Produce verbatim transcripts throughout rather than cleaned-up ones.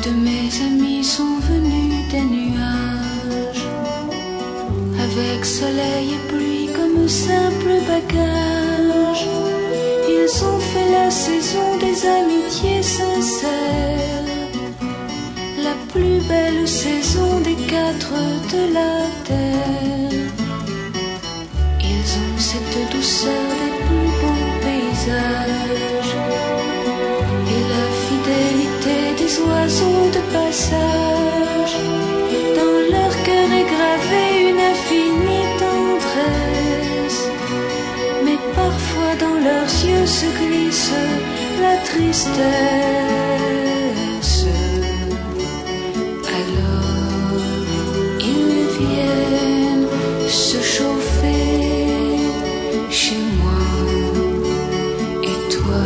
de mes amis sont venus des nuages, avec soleil et pluie comme simple bagage. Ils ont fait la saison des amitiés sincères, la plus belle saison des quatre de la terre. Ils ont cette douceur des plus beaux paysages et la fidélité des oiseaux de passage. Dans leur cœur est gravée une infinie tendresse, mais parfois dans leurs yeux se glisse la tristesse. Alors ils viennent se chauffer chez moi, et toi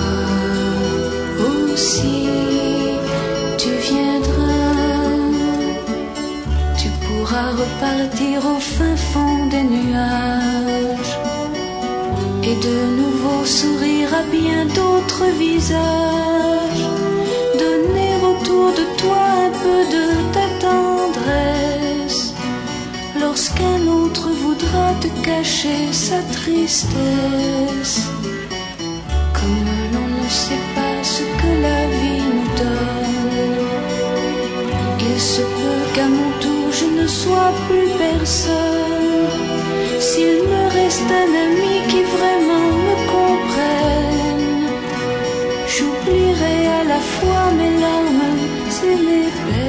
aussi tu viendras. Tu pourras repartir au fin fond des nuages et de nouveau sourire à bien d'autres visages, donner autour de toi un peu de ta tendresse lorsqu'un autre voudra te cacher sa tristesse. Comme l'on ne sait pas ce que la vie nous donne, il se peut qu'à mon tour je ne sois plus personne. S'il me reste un ami qui vraiment me comprenne, j'oublierai à la fois mes larmes et mes peines.